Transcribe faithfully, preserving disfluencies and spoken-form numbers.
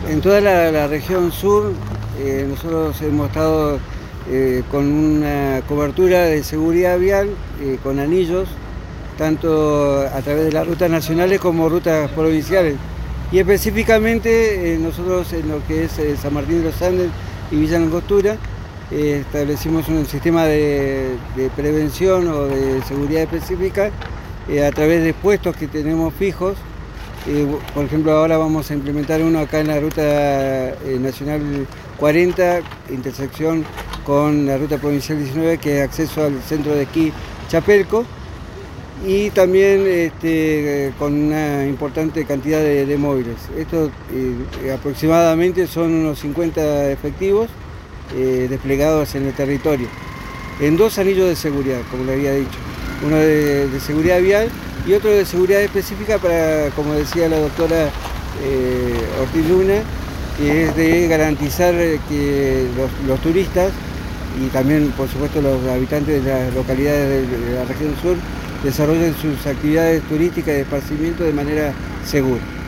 En toda la, la región sur, eh, nosotros hemos estado eh, con una cobertura de seguridad vial, eh, con anillos, tanto a través de las rutas nacionales como rutas provinciales. Y específicamente eh, nosotros en lo que es eh, San Martín de los Andes y Villa Langostura, eh, establecimos un sistema de, de prevención o de seguridad específica eh, a través de puestos que tenemos fijos. Eh, por ejemplo, ahora vamos a implementar uno acá en la ruta eh, nacional cuarenta, intersección con la ruta provincial diecinueve, que es acceso al centro de esquí Chapelco, y también este, con una importante cantidad de, de móviles. Esto eh, aproximadamente son unos cincuenta efectivos eh, desplegados en el territorio, en dos anillos de seguridad, como le había dicho, uno de, de seguridad vial y otro de seguridad específica para, como decía la doctora eh, Ortiz Luna, que es de garantizar que los, los turistas y también, por supuesto, los habitantes de las localidades de, de la región sur desarrollen sus actividades turísticas y de esparcimiento de manera segura.